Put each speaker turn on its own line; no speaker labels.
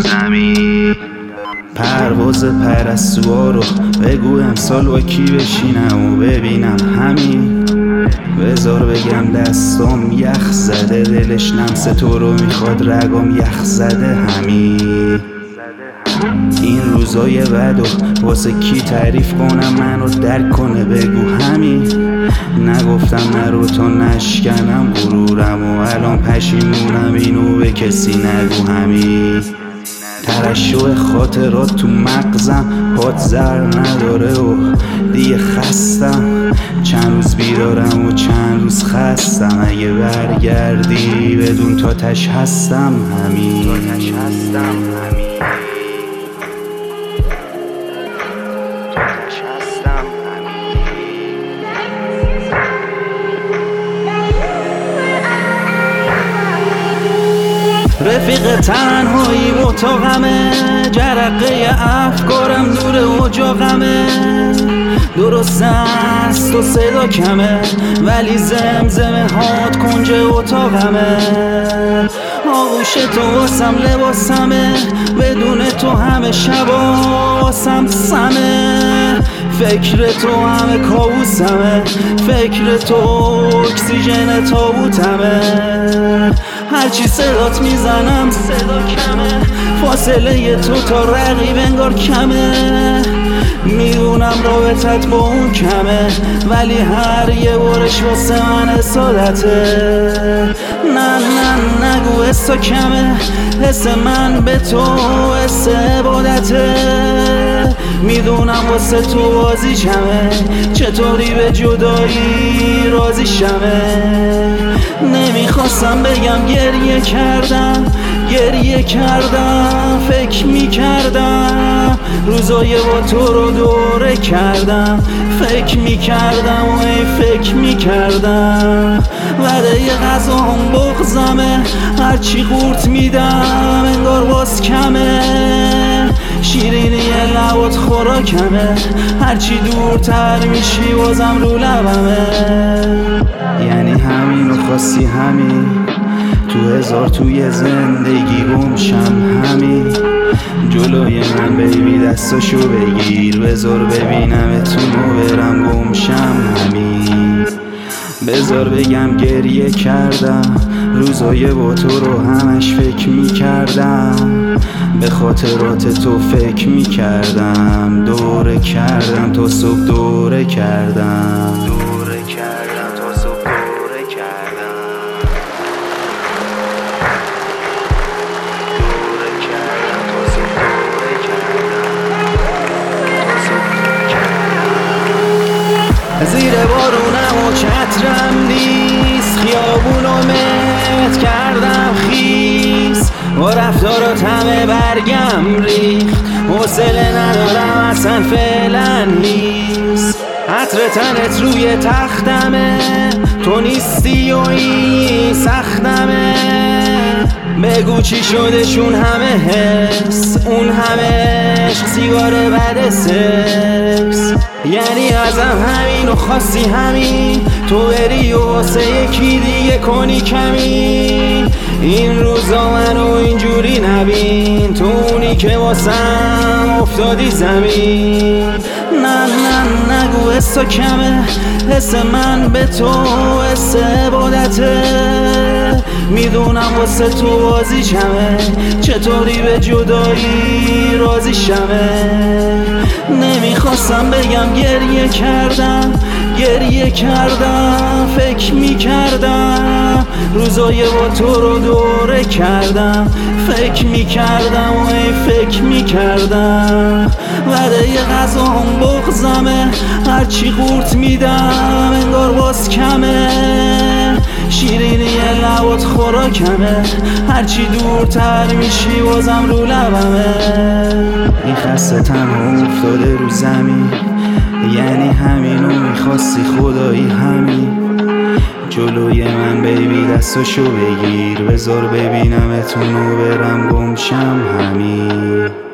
زمین. پرواز پرستوها رو بگو امسال با کی بشینم و ببینم همین. بذار بگم دستام یخ زده، دلش لمس تو رو میخواد، رگام یخ زده همین. این روزای بدو واسه کی تعریف کنم، منو درک کنه بگو همین. نگفتم نرو تا نشکنم غرورم و الان پشیمونم، اینو به کسی نگو همین. ترشح خاطرات تو مغزم پادزر نداره و دیگه خستم. چند روز بیدارم و چند روز خستم، اگه برگردی بدون تاتش هستم همین. رفیق تنهایی اتاقمه، جرقه افکارم دور اجاقمه. درست است و صدا کمه ولی زمزمه هات کنج اتاقمه. آغوش تو واسم لباسمه، بدون تو همه شباسم سمه. فکر تو همه کابوسمه، فکر تو اکسیژن تابوتمه. هرچی صدات میزنم صدا کمه، فاصله تو تا رقیب انگار کمه. میدونم رابطت با اون کمه ولی هر یه بارش واسه من حسادته. نه نگو حسا کمه، حس من به تو حس عبادته. میدونم واسه تو بازی کمه، چطوری به جدایی راضی شمه. نمیخواستم بگم گریه کردم، فکر میکردم روزای با تو رو دوره کردم. فکر میکردم و فکر میکردم وعده ی غذام بغضمه، هرچی قورت میدم انگار باز کمه. شیرینی لبات خوراکمه، هرچی دورتر میشی بازم رو لبمه. یعنی همینو خواستی همین، تو هزار توی زندگی گمشم همین. جلوی من بیبی دستاشو بگیر، بذار ببینمتون و برم گمشم همین. بذار بگم گریه کردم، روزای با تو رو همش فکر میکردم. به خاطرات تو فکر میکردم، دوره کردم تا صبح دوره کردم. زیر بارونم و چترم نیست، خیابونو مت کردم خیس. با رفتارات همه برگم ریخت، حوصله ندارم اصلا فعلا نیست. عطر تنت روی تختمه، تو نیستی و این سختمه. بگو چی شدشون همه حس، اون همه عشق، سیگار بد سکس. یعنی ازم همین و خواستی همین، تو بری و واسه یکی دیگه کنی کمی. این روزا منو اینجوری نبین، تو اونی که واسم افتادی زمین. نه نگو حسا کمه، حس من به تو حس عبادته. میدونم واسه تو بازی کمه، چطوری به جدایی راضی شمه. نمیخواستم بگم گریه کردم، فکر میکردم روزای با تو رو دوره کردم. فکر میکردم و فکر میکردم وعده ی غذام بغضمه، هرچی قورت میدم انگار باز کمه. شیرینی لبات خوراکمه، هرچی دورتر میشی بازم رو لبمه. این خسته تنها افتاده رو زمین، یعنی همینو میخواستی خدایی همین. جلوی من بیبی دستاشو بگیر، بذار ببینمتون و برم گمشم همین.